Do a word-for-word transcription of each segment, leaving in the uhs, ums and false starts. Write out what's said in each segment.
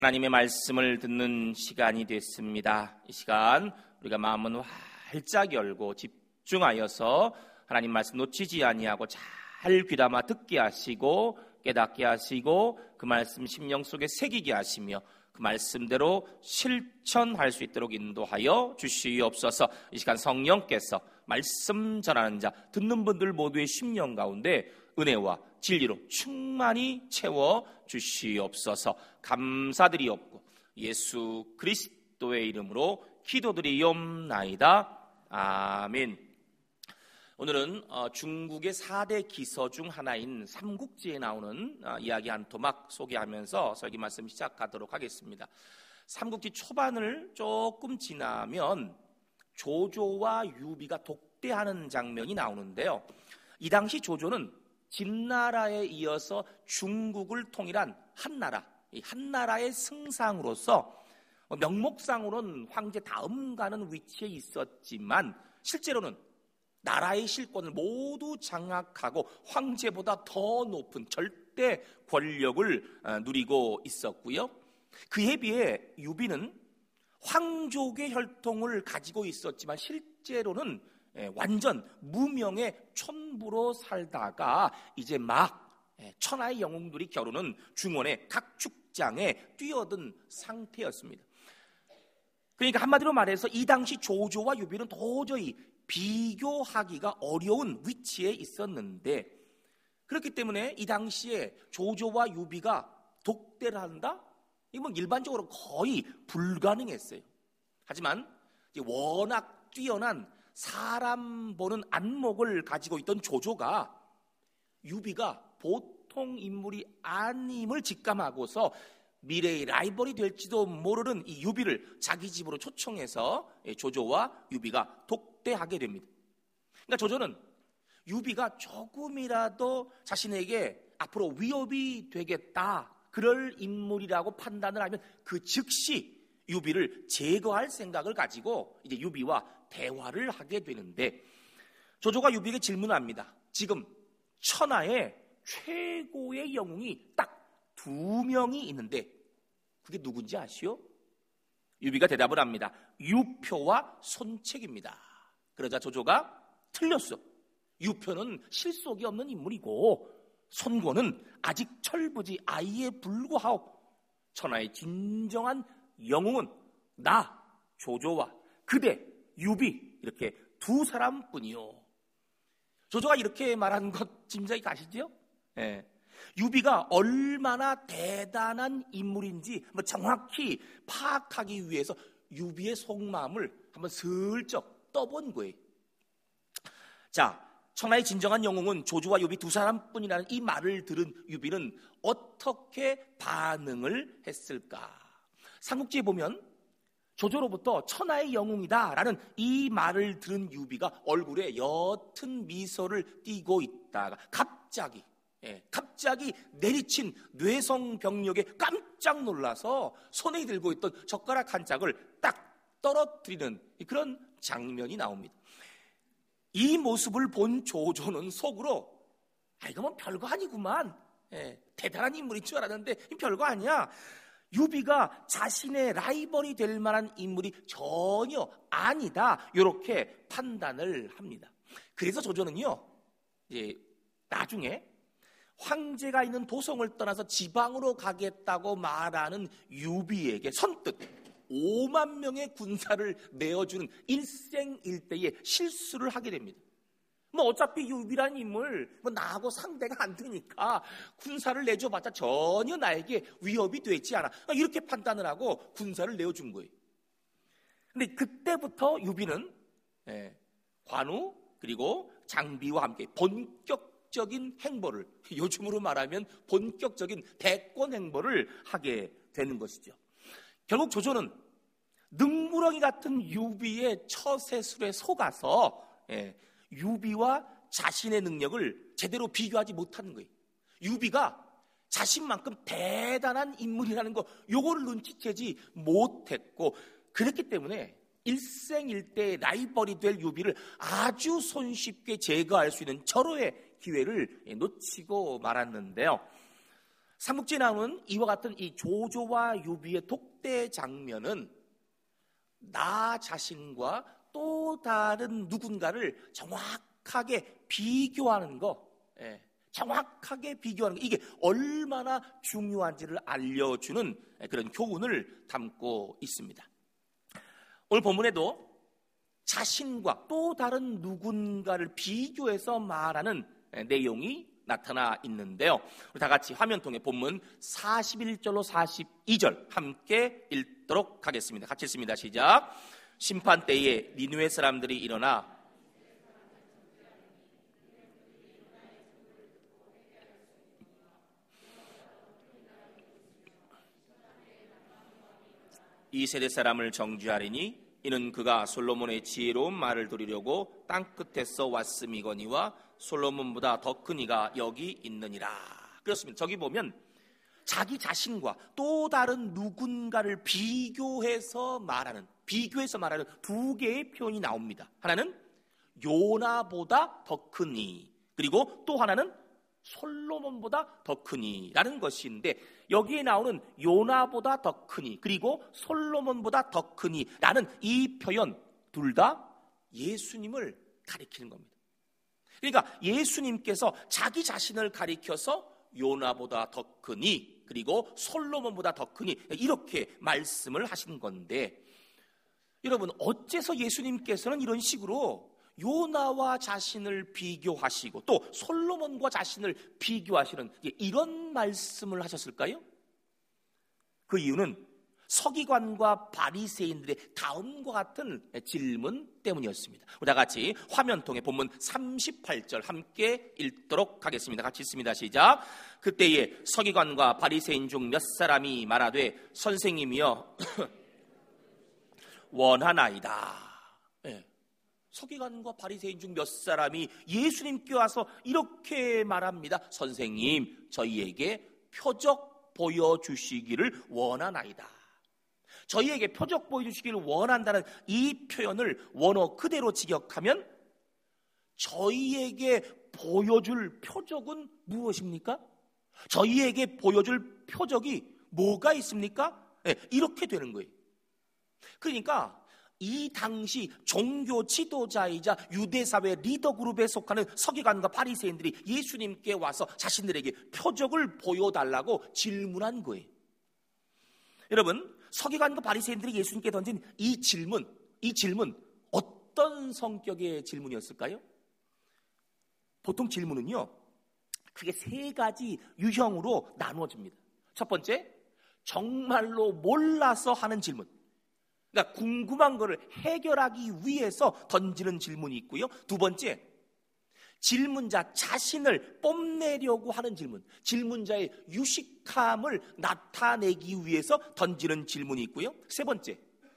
하나님의 말씀을 듣는 시간이 됐습니다. 이 시간 우리가 마음은 활짝 열고 집중하여서 하나님 말씀 놓치지 아니하고 잘 귀담아 듣게 하시고 깨닫게 하시고 그 말씀 심령 속에 새기게 하시며 그 말씀대로 실천할 수 있도록 인도하여 주시옵소서. 이 시간 성령께서 말씀 전하는 자 듣는 분들 모두의 심령 가운데 은혜와 진리로 충만히 채워 주시옵소서. 감사드리옵고 예수 그리스도의 이름으로 기도드리옵나이다. 아멘. 오늘은 중국의 사 대 기서 중 하나인 삼국지에 나오는 이야기 한 토막 소개하면서 설교 말씀 시작하도록 하겠습니다. 삼국지 초반을 조금 지나면 조조와 유비가 독대하는 장면이 나오는데요. 이 당시 조조는 진나라에 이어서 중국을 통일한 한나라, 이 한나라의 승상으로서 명목상으로는 황제 다음 가는 위치에 있었지만 실제로는 나라의 실권을 모두 장악하고 황제보다 더 높은 절대 권력을 누리고 있었고요. 그에 비해 유비는 황족의 혈통을 가지고 있었지만 실제로는 완전 무명의 촌부로 살다가 이제 막 천하의 영웅들이 겨루는 중원의 각 축장에 뛰어든 상태였습니다. 그러니까 한마디로 말해서 이 당시 조조와 유비는 도저히 비교하기가 어려운 위치에 있었는데, 그렇기 때문에 이 당시에 조조와 유비가 독대를 한다? 이건 일반적으로 거의 불가능했어요. 하지만 워낙 뛰어난 사람 보는 안목을 가지고 있던 조조가 유비가 보통 인물이 아님을 직감하고서 미래의 라이벌이 될지도 모르는 이 유비를 자기 집으로 초청해서 조조와 유비가 독대하게 됩니다. 그러니까 조조는 유비가 조금이라도 자신에게 앞으로 위협이 되겠다, 그럴 인물이라고 판단을 하면 그 즉시 유비를 제거할 생각을 가지고 이제 유비와 대화를 하게 되는데, 조조가 유비에게 질문합니다. 지금 천하에 최고의 영웅이 딱 두 명이 있는데 그게 누군지 아시오? 유비가 대답을 합니다. 유표와 손책입니다. 그러자 조조가 틀렸어. 유표는 실속이 없는 인물이고 손권은 아직 철부지 아이에 불구하오. 천하의 진정한 영웅은 나 조조와 그대 유비, 이렇게 두 사람뿐이요. 조조가 이렇게 말한 것 짐작이 가시죠? 예. 유비가 얼마나 대단한 인물인지 정확히 파악하기 위해서 유비의 속마음을 한번 슬쩍 떠본 거예요. 자, 천하의 진정한 영웅은 조조와 유비 두 사람뿐이라는 이 말을 들은 유비는 어떻게 반응을 했을까? 삼국지에 보면 조조로부터 천하의 영웅이다라는 이 말을 들은 유비가 얼굴에 옅은 미소를 띠고 있다가 갑자기 예, 갑자기 내리친 뇌성병력에 깜짝 놀라서 손에 들고 있던 젓가락 한 짝을 딱 떨어뜨리는 그런 장면이 나옵니다. 이 모습을 본 조조는 속으로 아, 이거 뭐 별거 아니구만, 예, 대단한 인물인 줄 알았는데 별거 아니야. 유비가 자신의 라이벌이 될 만한 인물이 전혀 아니다, 이렇게 판단을 합니다. 그래서 조조는요, 예, 나중에 황제가 있는 도성을 떠나서 지방으로 가겠다고 말하는 유비에게 선뜻 오만 명의 군사를 내어주는 일생일대의 실수를 하게 됩니다. 뭐 어차피 유비라는 인물 뭐 나하고 상대가 안 되니까 군사를 내줘봤자 전혀 나에게 위협이 되지 않아, 이렇게 판단을 하고 군사를 내어준 거예요. 근데 그때부터 유비는 예, 관우 그리고 장비와 함께 본격 적인 행보를, 요즘으로 말하면 본격적인 대권 행보를 하게 되는 것이죠. 결국 조조는 능무렁이 같은 유비의 처세술에 속아서 예, 유비와 자신의 능력을 제대로 비교하지 못하는 거예요. 유비가 자신만큼 대단한 인물이라는 거 요거를 눈치채지 못했고, 그랬기 때문에 일생일대의 라이벌이 될 유비를 아주 손쉽게 제거할 수 있는 절호의 기회를 놓치고 말았는데요. 삼국지에 나오는 이와 같은 이 조조와 유비의 독대 장면은 나 자신과 또 다른 누군가를 정확하게 비교하는 거, 예, 정확하게 비교하는 거, 이게 얼마나 중요한지를 알려주는 그런 교훈을 담고 있습니다. 오늘 본문에도 자신과 또 다른 누군가를 비교해서 말하는 내용이 나타나 있는데요. 우리 다 같이 화면 통해 본문 사십일 절로 사십이 절 함께 읽도록 하겠습니다. 같이 읽습니다. 시작. 심판 때에 니느웨 사람들이 일어나 이 세대 사람을 정죄하리니 이는 그가 솔로몬의 지혜로운 말을 들으려고 땅끝에서 왔음이거니와 솔로몬보다 더 큰 이가 여기 있느니라. 그렇습니다. 저기 보면 자기 자신과 또 다른 누군가를 비교해서 말하는 비교해서 말하는 두 개의 표현이 나옵니다. 하나는 요나보다 더 큰 이, 그리고 또 하나는 솔로몬보다 더 크니라는 것인데, 여기에 나오는 요나보다 더 크니 그리고 솔로몬보다 더 크니라는 이 표현 둘 다 예수님을 가리키는 겁니다. 그러니까 예수님께서 자기 자신을 가리켜서 요나보다 더 크니 그리고 솔로몬보다 더 크니 이렇게 말씀을 하신 건데, 여러분 어째서 예수님께서는 이런 식으로 요나와 자신을 비교하시고 또 솔로몬과 자신을 비교하시는 이런 말씀을 하셨을까요? 그 이유는 서기관과 바리새인들의 다음과 같은 질문 때문이었습니다. 우리 다 같이 화면 통해 본문 삼십팔 절 함께 읽도록 하겠습니다. 같이 읽습니다. 시작. 그때에 서기관과 바리새인 중 몇 사람이 말하되 선생님이여 원하나이다. 네. 서기관과 바리새인 중 몇 사람이 예수님께 와서 이렇게 말합니다. 선생님, 저희에게 표적 보여주시기를 원하나이다. 저희에게 표적 보여주시기를 원한다는 이 표현을 원어 그대로 직역하면 저희에게 보여줄 표적은 무엇입니까? 저희에게 보여줄 표적이 뭐가 있습니까? 네, 이렇게 되는 거예요. 그러니까 이 당시 종교 지도자이자 유대사회 리더 그룹에 속하는 서기관과 바리새인들이 예수님께 와서 자신들에게 표적을 보여달라고 질문한 거예요. 여러분, 서기관과 바리새인들이 예수님께 던진 이 질문, 이 질문 어떤 성격의 질문이었을까요? 보통 질문은요, 크게 세 가지 유형으로 나누어집니다. 첫 번째, 정말로 몰라서 하는 질문. 그러니까 궁금한 거를 해결하기 위해서 던지는 질문이 있고요. 두 번째, 질문자 자신을 뽐내려고 하는 질문, 질문자의 유식함을 나타내기 위해서 던지는 질문이 있고요. 세 번째,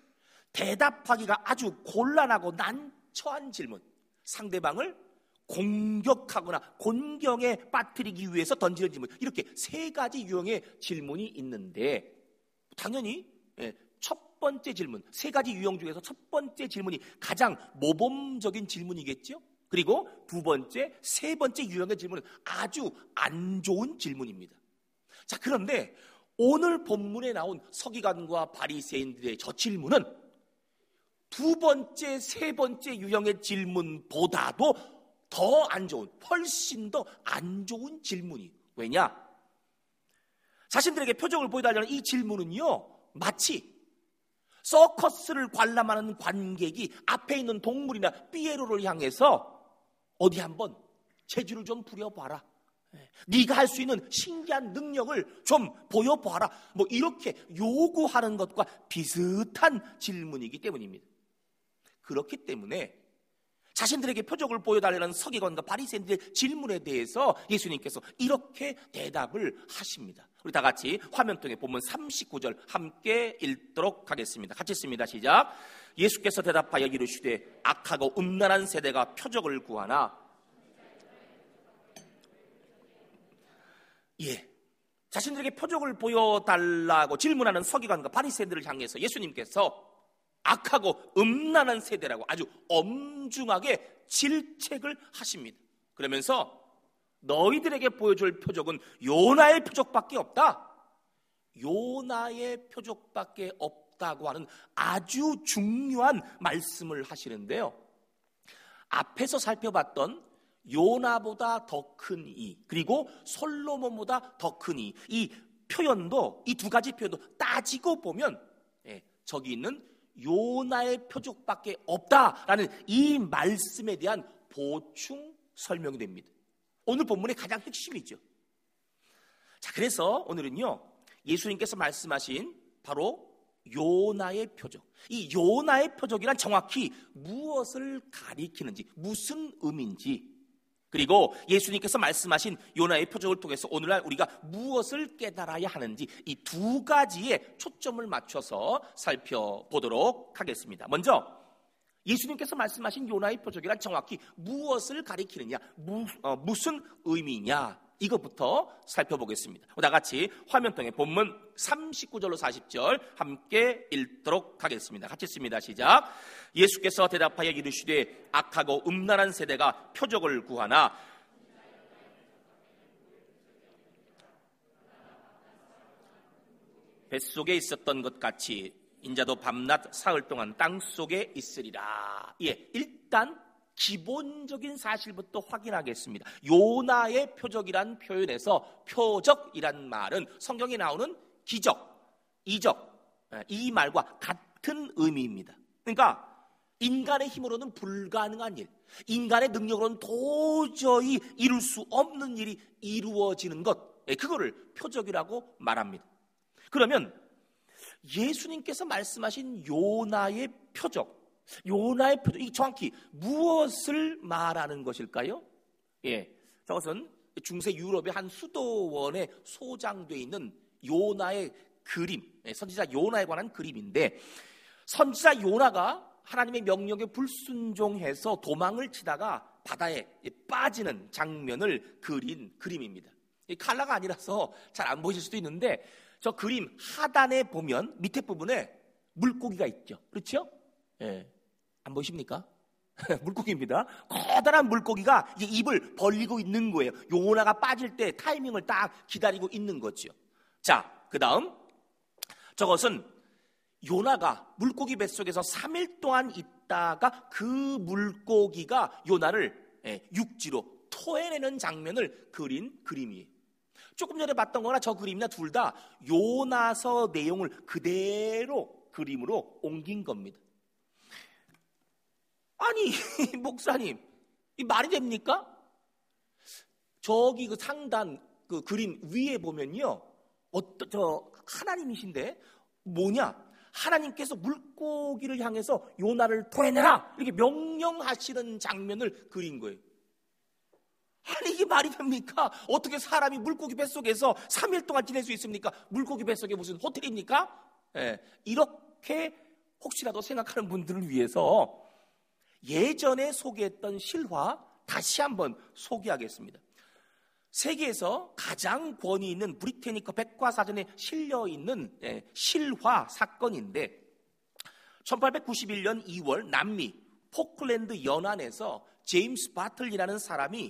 대답하기가 아주 곤란하고 난처한 질문, 상대방을 공격하거나 곤경에 빠뜨리기 위해서 던지는 질문, 이렇게 세 가지 유형의 질문이 있는데, 당연히 첫 번째 질문, 세 가지 유형 중에서 첫 번째 질문이 가장 모범적인 질문이겠죠. 그리고 두 번째, 세 번째 유형의 질문은 아주 안 좋은 질문입니다. 자, 그런데 오늘 본문에 나온 서기관과 바리새인들의 저 질문은 두 번째, 세 번째 유형의 질문보다도 더 안 좋은, 훨씬 더 안 좋은 질문이에요. 왜냐? 자신들에게 표적을 보여달라는 이 질문은요, 마치 서커스를 관람하는 관객이 앞에 있는 동물이나 삐에로를 향해서 어디 한번 재주를 좀 부려봐라, 네가 할 수 있는 신기한 능력을 좀 보여봐라, 뭐 이렇게 요구하는 것과 비슷한 질문이기 때문입니다. 그렇기 때문에 자신들에게 표적을 보여달라는 서기관과 바리새인들의 질문에 대해서 예수님께서 이렇게 대답을 하십니다. 우리 다 같이 화면 통해 본문 삼십구 절 함께 읽도록 하겠습니다. 같이 읽습니다. 시작. 예수께서 대답하여 이르시되 악하고 음란한 세대가 표적을 구하나. 예, 자신들에게 표적을 보여달라고 질문하는 서기관과 바리새인들을 향해서 예수님께서 악하고 음란한 세대라고 아주 엄중하게 질책을 하십니다. 그러면서 너희들에게 보여줄 표적은 요나의 표적밖에 없다. 요나의 표적밖에 없다고 하는 아주 중요한 말씀을 하시는데요. 앞에서 살펴봤던 요나보다 더 큰 이, 그리고 솔로몬보다 더 큰 이, 이 표현도, 이 두 가지 표현도 따지고 보면 예, 저기 있는 요나의 표적밖에 없다라는 이 말씀에 대한 보충 설명이 됩니다. 오늘 본문의 가장 핵심이죠. 자, 그래서 오늘은요, 예수님께서 말씀하신 바로 요나의 표적, 이 요나의 표적이란 정확히 무엇을 가리키는지, 무슨 의미인지, 그리고 예수님께서 말씀하신 요나의 표적을 통해서 오늘날 우리가 무엇을 깨달아야 하는지, 이 두 가지에 초점을 맞춰서 살펴보도록 하겠습니다. 먼저 예수님께서 말씀하신 요나의 표적이란 정확히 무엇을 가리키느냐, 무, 어, 무슨 의미냐, 이것부터 살펴보겠습니다. 다 같이 화면통에 본문 삼십구 절로 사십 절 함께 읽도록 하겠습니다. 같이 읽습니다. 시작. 예수께서 대답하여 이르시되 악하고 음란한 세대가 표적을 구하나 뱃속에 있었던 것 같이 인자도 밤낮 사흘 동안 땅 속에 있으리라. 예, 일단 기본적인 사실부터 확인하겠습니다. 요나의 표적이란 표현에서 표적이란 말은 성경에 나오는 기적, 이적, 이 말과 같은 의미입니다. 그러니까 인간의 힘으로는 불가능한 일, 인간의 능력으로는 도저히 이룰 수 없는 일이 이루어지는 것, 그거를 표적이라고 말합니다. 그러면 예수님께서 말씀하신 요나의 표적, 요나의 표적, 이 정확히 무엇을 말하는 것일까요? 예, 저것은 중세 유럽의 한 수도원에 소장되어 있는 요나의 그림, 선지자 요나에 관한 그림인데, 선지자 요나가 하나님의 명령에 불순종해서 도망을 치다가 바다에 빠지는 장면을 그린 그림입니다. 칼라가 아니라서 잘 안 보이실 수도 있는데, 저 그림 하단에 보면 밑에 부분에 물고기가 있죠. 그렇죠? 예. 안 보이십니까? 물고기입니다. 커다란 물고기가 이제 입을 벌리고 있는 거예요. 요나가 빠질 때 타이밍을 딱 기다리고 있는 거죠. 자, 그 다음 저것은 요나가 물고기 뱃속에서 삼 일 동안 있다가 그 물고기가 요나를 육지로 토해내는 장면을 그린 그림이에요. 조금 전에 봤던 거나 저 그림이나 둘 다 요나서 내용을 그대로 그림으로 옮긴 겁니다. 아니, 목사님, 이 말이 됩니까? 저기 그 상단 그 그림 위에 보면요, 어떤 저 하나님이신데 뭐냐? 하나님께서 물고기를 향해서 요나를 토해내라 이렇게 명령하시는 장면을 그린 거예요. 아니, 이게 말이 됩니까? 어떻게 사람이 물고기 뱃속에서 삼 일 동안 지낼 수 있습니까? 물고기 뱃속에 무슨 호텔입니까? 예, 이렇게 혹시라도 생각하는 분들을 위해서 예전에 소개했던 실화 다시 한번 소개하겠습니다. 세계에서 가장 권위 있는 브리테니커 백과사전에 실려있는 실화 사건인데, 천팔백구십일 년 이월 남미 포클랜드 연안에서 제임스 바틀리라는 사람이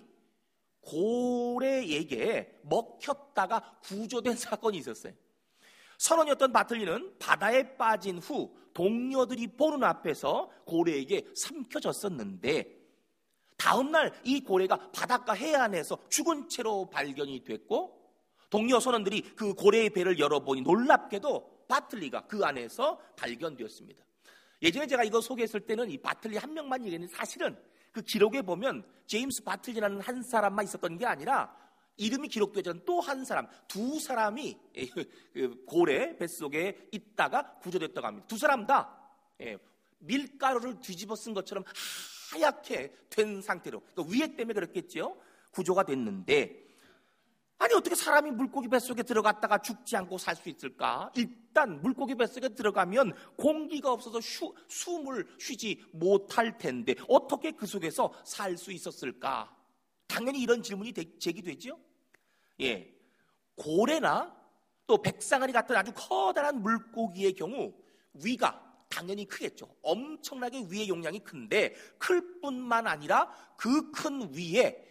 고래에게 먹혔다가 구조된 사건이 있었어요. 선원이었던 바틀리는 바다에 빠진 후 동료들이 보는 앞에서 고래에게 삼켜졌었는데, 다음날 이 고래가 바닷가 해안에서 죽은 채로 발견이 됐고, 동료 선원들이 그 고래의 배를 열어보니 놀랍게도 바틀리가 그 안에서 발견되었습니다. 예전에 제가 이거 소개했을 때는 이 바틀리 한 명만 얘기했는데, 사실은 그 기록에 보면 제임스 바틀리라는 한 사람만 있었던 게 아니라 이름이 기록되지 않은 또 한 사람, 두 사람이 고래 뱃속에 있다가 구조됐다고 합니다. 두 사람 다 밀가루를 뒤집어 쓴 것처럼 하얗게 된 상태로, 위액 때문에 그렇겠죠, 구조가 됐는데, 아니 어떻게 사람이 물고기 뱃속에 들어갔다가 죽지 않고 살 수 있을까? 일단 물고기 뱃속에 들어가면 공기가 없어서 휴, 숨을 쉬지 못할 텐데 어떻게 그 속에서 살 수 있었을까? 당연히 이런 질문이 제기되죠. 예, 고래나 또 백상아리 같은 아주 커다란 물고기의 경우 위가 당연히 크겠죠. 엄청나게 위의 용량이 큰데, 클 뿐만 아니라 그 큰 위에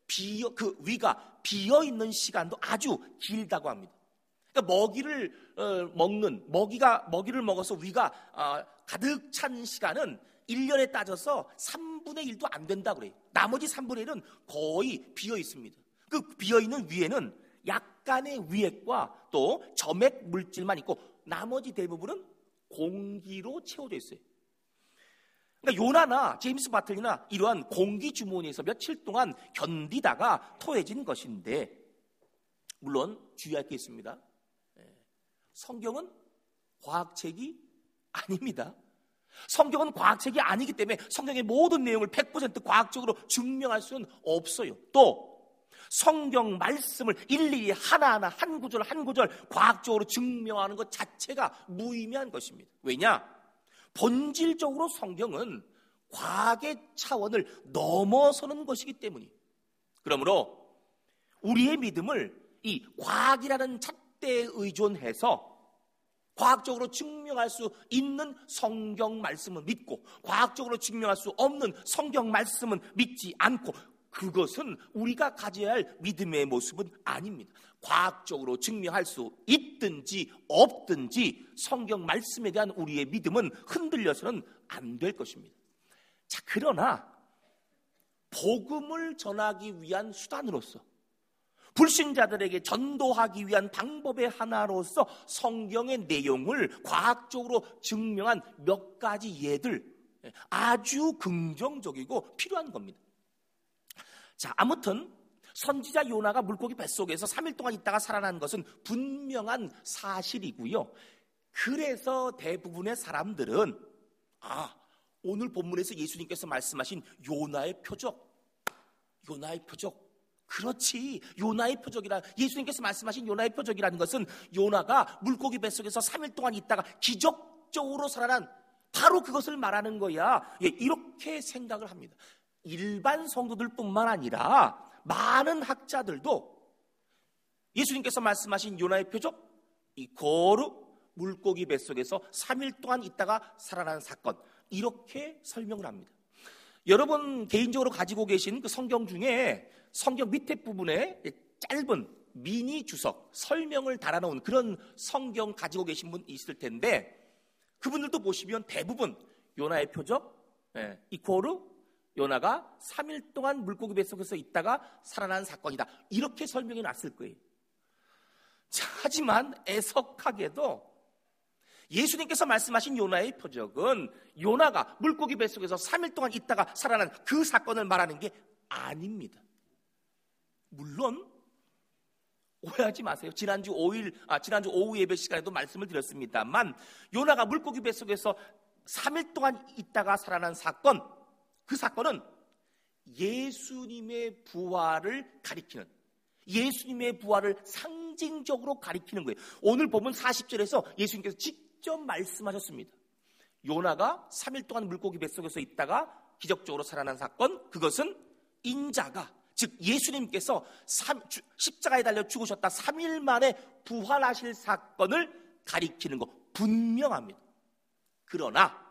비어 그 위가 비어 있는 시간도 아주 길다고 합니다. 그러니까 먹이를 어, 먹는 먹이가 먹이를 먹어서 위가 어, 가득 찬 시간은 일 년에 따져서 삼분의 일도 안 된다 그래요. 나머지 삼분의 일은 거의 비어 있습니다. 그 비어 있는 위에는 약간의 위액과 또 점액 물질만 있고 나머지 대부분은 공기로 채워져 있어요. 그러니까 요나나 제임스 바틀리나 이러한 공기 주머니에서 며칠 동안 견디다가 토해진 것인데, 물론 주의할 게 있습니다. 성경은 과학책이 아닙니다. 성경은 과학책이 아니기 때문에 성경의 모든 내용을 백 퍼센트 과학적으로 증명할 수는 없어요. 또 성경 말씀을 일일이 하나하나 한 구절 한 구절 과학적으로 증명하는 것 자체가 무의미한 것입니다. 왜냐? 본질적으로 성경은 과학의 차원을 넘어서는 것이기 때문이에요. 그러므로 우리의 믿음을 이 과학이라는 잣대에 의존해서 과학적으로 증명할 수 있는 성경 말씀은 믿고 과학적으로 증명할 수 없는 성경 말씀은 믿지 않고, 그것은 우리가 가져야 할 믿음의 모습은 아닙니다. 과학적으로 증명할 수 있든지 없든지 성경 말씀에 대한 우리의 믿음은 흔들려서는 안 될 것입니다. 자, 그러나 복음을 전하기 위한 수단으로서, 불신자들에게 전도하기 위한 방법의 하나로서 성경의 내용을 과학적으로 증명한 몇 가지 예들, 아주 긍정적이고 필요한 겁니다. 자, 아무튼 선지자 요나가 물고기 뱃속에서 삼 일 동안 있다가 살아난 것은 분명한 사실이고요. 그래서 대부분의 사람들은 아, 오늘 본문에서 예수님께서 말씀하신 요나의 표적, 요나의 표적, 그렇지, 요나의 표적이라, 예수님께서 말씀하신 요나의 표적이라는 것은 요나가 물고기 뱃속에서 삼 일 동안 있다가 기적적으로 살아난 바로 그것을 말하는 거야. 예, 이렇게 생각을 합니다. 일반 성도들뿐만 아니라 많은 학자들도 예수님께서 말씀하신 요나의 표적, 이 고루 물고기 뱃속에서 삼 일 동안 있다가 살아난 사건, 이렇게 설명을 합니다. 여러분 개인적으로 가지고 계신 그 성경 중에 성경 밑에 부분에 짧은 미니 주석, 설명을 달아놓은 그런 성경 가지고 계신 분 있을 텐데, 그분들도 보시면 대부분 요나의 표적, 예, 이코르 요나가 삼 일 동안 물고기 뱃속에서 있다가 살아난 사건이다, 이렇게 설명해 놨을 거예요. 자, 하지만 애석하게도 예수님께서 말씀하신 요나의 표적은 요나가 물고기 뱃속에서 삼 일 동안 있다가 살아난 그 사건을 말하는 게 아닙니다. 물론 오해하지 마세요. 지난주 오 일, 아, 지난주 오후 예배 시간에도 말씀을 드렸습니다만, 요나가 물고기 뱃속에서 삼 일 동안 있다가 살아난 사건, 그 사건은 예수님의 부활을 가리키는, 예수님의 부활을 상징적으로 가리키는 거예요. 오늘 보면 사십 절에서 예수님께서 직접 말씀하셨습니다. 요나가 삼 일 동안 물고기 뱃속에서 있다가 기적적으로 살아난 사건, 그것은 인자가, 즉 예수님께서 십자가에 달려 죽으셨다 삼 일 만에 부활하실 사건을 가리키는 거 분명합니다. 그러나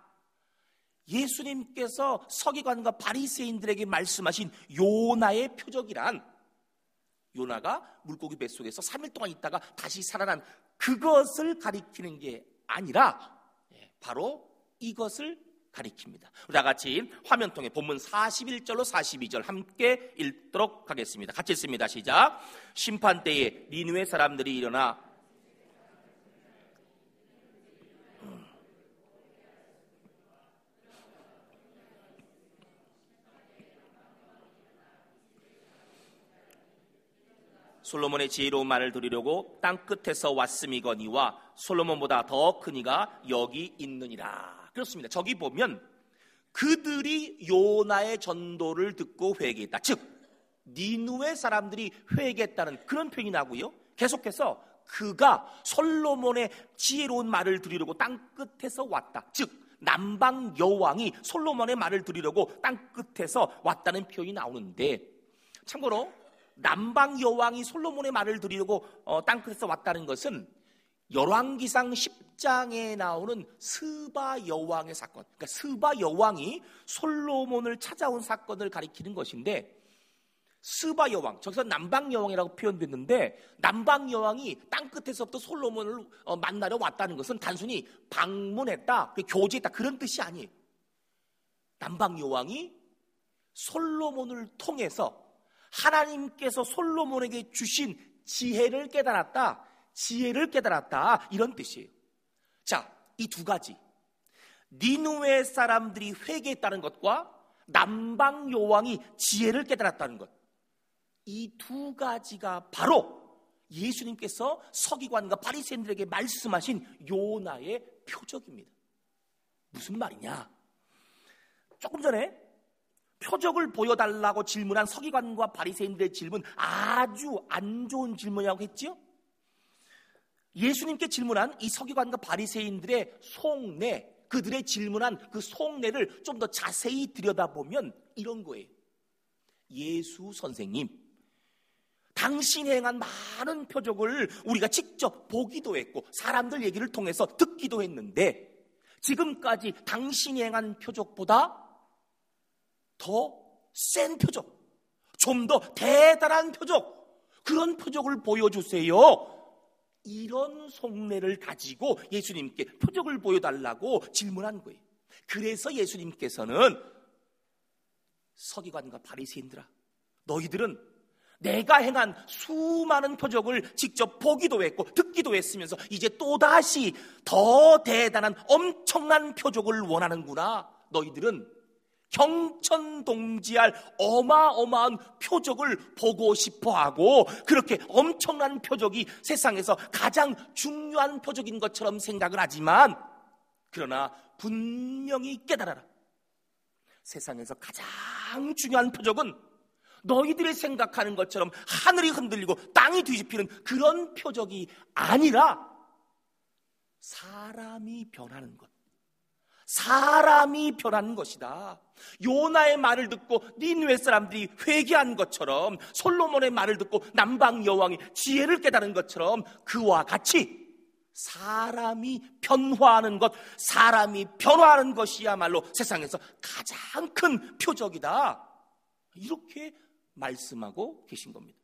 예수님께서 서기관과 바리새인들에게 말씀하신 요나의 표적이란, 요나가 물고기 뱃속에서 삼 일 동안 있다가 다시 살아난 그것을 가리키는 게 아니라 바로 이것을 가리킵니다. 우리 다 같이 화면 통해 본문 사십일 절로 사십이 절 함께 읽도록 하겠습니다. 같이 읽습니다. 시작. 심판 때에 니느웨 사람들이 일어나 솔로몬의 지혜로운 말을 들으려고 땅 끝에서 왔음이거니와 솔로몬보다 더 큰 이가 여기 있느니라. 그렇습니다. 저기 보면 그들이 요나의 전도를 듣고 회개했다. 즉 니느웨 사람들이 회개했다는 그런 표현이 나고요. 계속해서 그가 솔로몬의 지혜로운 말을 들으려고 땅 끝에서 왔다. 즉 남방 여왕이 솔로몬의 말을 들으려고 땅 끝에서 왔다는 표현이 나오는데, 참고로 남방 여왕이 솔로몬의 말을 들으려고 어, 땅 끝에서 왔다는 것은 열왕기상 십 장에 나오는 스바 여왕의 사건, 그러니까 스바 여왕이 솔로몬을 찾아온 사건을 가리키는 것인데, 스바 여왕, 저기서 남방 여왕이라고 표현됐는데 남방 여왕이 땅끝에서부터 솔로몬을 만나러 왔다는 것은 단순히 방문했다, 교제했다 그런 뜻이 아니에요. 남방 여왕이 솔로몬을 통해서 하나님께서 솔로몬에게 주신 지혜를 깨달았다, 지혜를 깨달았다 이런 뜻이에요. 자, 이 두 가지, 니느웨 사람들이 회개했다는 것과 남방 여왕이 지혜를 깨달았다는 것, 이 두 가지가 바로 예수님께서 서기관과 바리새인들에게 말씀하신 요나의 표적입니다. 무슨 말이냐? 조금 전에 표적을 보여달라고 질문한 서기관과 바리새인들의 질문, 아주 안 좋은 질문이라고 했죠? 예수님께 질문한 이 서기관과 바리새인들의 속내, 그들의 질문한 그 속내를 좀 더 자세히 들여다보면 이런 거예요. 예수 선생님, 당신이 행한 많은 표적을 우리가 직접 보기도 했고 사람들 얘기를 통해서 듣기도 했는데 지금까지 당신이 행한 표적보다 더 센 표적, 좀 더 대단한 표적, 그런 표적을 보여주세요. 이런 속내를 가지고 예수님께 표적을 보여달라고 질문한 거예요. 그래서 예수님께서는 서기관과 바리새인들아, 너희들은 내가 행한 수많은 표적을 직접 보기도 했고 듣기도 했으면서 이제 또다시 더 대단한 엄청난 표적을 원하는구나. 너희들은 경천동지할 어마어마한 표적을 보고 싶어하고 그렇게 엄청난 표적이 세상에서 가장 중요한 표적인 것처럼 생각을 하지만, 그러나 분명히 깨달아라. 세상에서 가장 중요한 표적은 너희들이 생각하는 것처럼 하늘이 흔들리고 땅이 뒤집히는 그런 표적이 아니라 사람이 변하는 것, 사람이 변하는 것이다. 요나의 말을 듣고 니느웨 사람들이 회개한 것처럼, 솔로몬의 말을 듣고 남방 여왕이 지혜를 깨달은 것처럼 그와 같이 사람이 변화하는 것, 사람이 변화하는 것이야말로 세상에서 가장 큰 표적이다. 이렇게 말씀하고 계신 겁니다.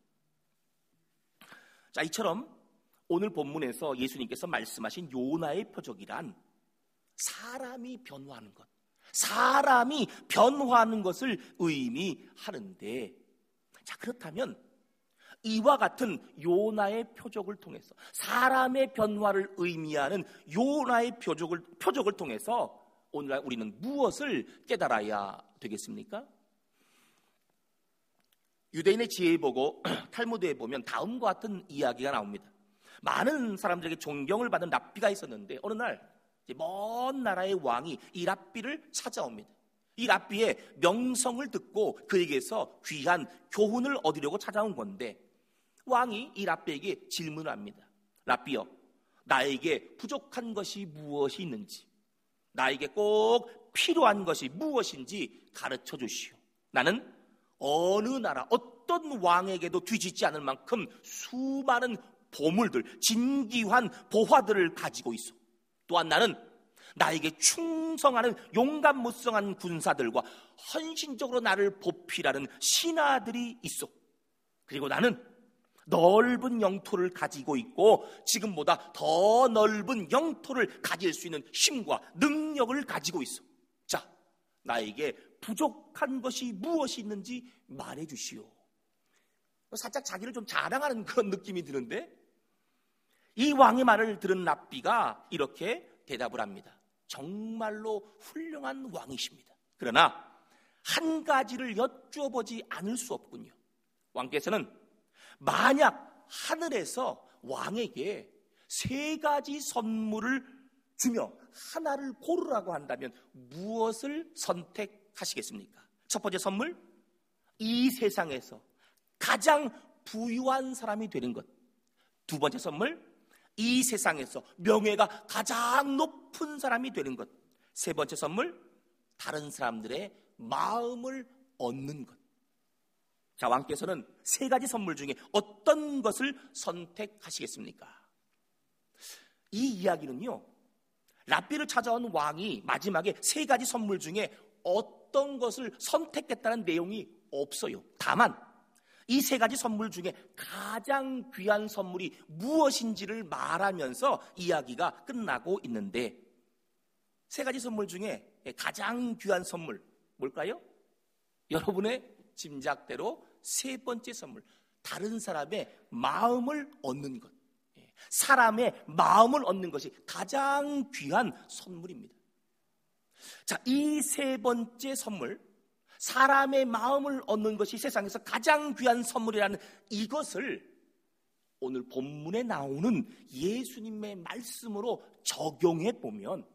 자, 이처럼 오늘 본문에서 예수님께서 말씀하신 요나의 표적이란 사람이 변화하는 것, 사람이 변화하는 것을 의미하는데, 자, 그렇다면 이와 같은 요나의 표적을 통해서, 사람의 변화를 의미하는 요나의 표적을, 표적을 통해서 오늘날 우리는 무엇을 깨달아야 되겠습니까? 유대인의 지혜에 보고 탈무드에 보면 다음과 같은 이야기가 나옵니다. 많은 사람들에게 존경을 받는 랍비가 있었는데 어느 날 먼 나라의 왕이 이 랍비를 찾아옵니다. 이 랍비의 명성을 듣고 그에게서 귀한 교훈을 얻으려고 찾아온 건데, 왕이 이 랍비에게 질문을 합니다. 랍비여, 나에게 부족한 것이 무엇이 있는지, 나에게 꼭 필요한 것이 무엇인지 가르쳐 주시오. 나는 어느 나라 어떤 왕에게도 뒤지지 않을 만큼 수많은 보물들, 진귀한 보화들을 가지고 있어. 또한 나는 나에게 충성하는 용감무성한 군사들과 헌신적으로 나를 보필하는 신하들이 있어. 그리고 나는 넓은 영토를 가지고 있고 지금보다 더 넓은 영토를 가질 수 있는 힘과 능력을 가지고 있어. 자, 나에게 부족한 것이 무엇이 있는지 말해 주시오. 살짝 자기를 좀 자랑하는 그런 느낌이 드는데, 이 왕의 말을 들은 랍비가 이렇게 대답을 합니다. 정말로 훌륭한 왕이십니다. 그러나 한 가지를 여쭈어보지 않을 수 없군요. 왕께서는 만약 하늘에서 왕에게 세 가지 선물을 주며 하나를 고르라고 한다면 무엇을 선택하시겠습니까? 첫 번째 선물, 이 세상에서 가장 부유한 사람이 되는 것. 두 번째 선물, 이 세상에서 명예가 가장 높은 사람이 되는 것. 세 번째 선물, 다른 사람들의 마음을 얻는 것. 자, 왕께서는 세 가지 선물 중에 어떤 것을 선택하시겠습니까? 이 이야기는요, 랍비를 찾아온 왕이 마지막에 세 가지 선물 중에 어떤 것을 선택했다는 내용이 없어요. 다만 이 세 가지 선물 중에 가장 귀한 선물이 무엇인지를 말하면서 이야기가 끝나고 있는데, 세 가지 선물 중에 가장 귀한 선물 뭘까요? 여러분의 짐작대로 세 번째 선물, 다른 사람의 마음을 얻는 것. 사람의 마음을 얻는 것이 가장 귀한 선물입니다. 자, 이 세 번째 선물, 사람의 마음을 얻는 것이 세상에서 가장 귀한 선물이라는 이것을 오늘 본문에 나오는 예수님의 말씀으로 적용해 보면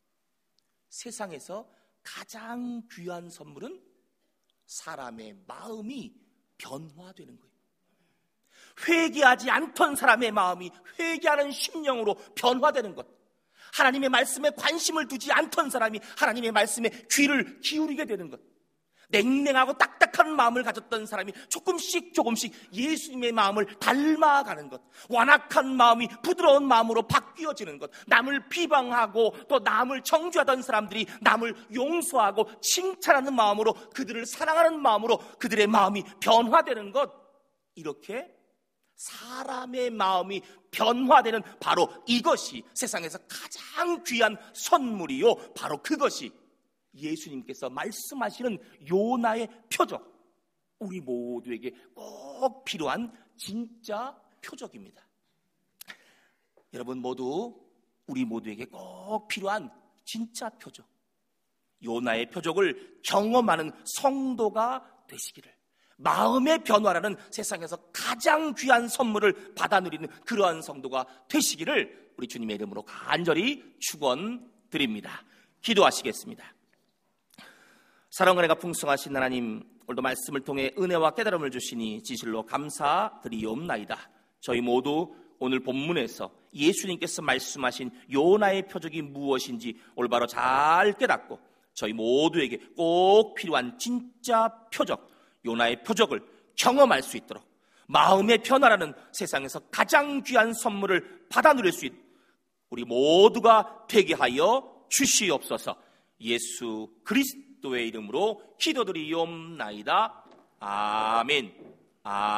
세상에서 가장 귀한 선물은 사람의 마음이 변화되는 거예요. 회개하지 않던 사람의 마음이 회개하는 심령으로 변화되는 것, 하나님의 말씀에 관심을 두지 않던 사람이 하나님의 말씀에 귀를 기울이게 되는 것, 냉랭하고 딱딱한 마음을 가졌던 사람이 조금씩 조금씩 예수님의 마음을 닮아가는 것, 완악한 마음이 부드러운 마음으로 바뀌어지는 것, 남을 비방하고 또 남을 정죄하던 사람들이 남을 용서하고 칭찬하는 마음으로, 그들을 사랑하는 마음으로 그들의 마음이 변화되는 것, 이렇게 사람의 마음이 변화되는 바로 이것이 세상에서 가장 귀한 선물이요, 바로 그것이 예수님께서 말씀하시는 요나의 표적, 우리 모두에게 꼭 필요한 진짜 표적입니다. 여러분 모두, 우리 모두에게 꼭 필요한 진짜 표적, 요나의 표적을 경험하는 성도가 되시기를, 마음의 변화라는 세상에서 가장 귀한 선물을 받아 누리는 그러한 성도가 되시기를 우리 주님의 이름으로 간절히 축원드립니다. 기도하시겠습니다. 사랑과 은혜가 풍성하신 하나님, 오늘도 말씀을 통해 은혜와 깨달음을 주시니 진실로 감사드리옵나이다. 저희 모두 오늘 본문에서 예수님께서 말씀하신 요나의 표적이 무엇인지 올바로 잘 깨닫고 저희 모두에게 꼭 필요한 진짜 표적, 요나의 표적을 경험할 수 있도록 마음의 변화라는 세상에서 가장 귀한 선물을 받아 누릴 수 있도록 우리 모두가 되게 하여 주시옵소서. 예수 그리스도의 이름으로 기도드리옵나이다. 아멘. 아멘.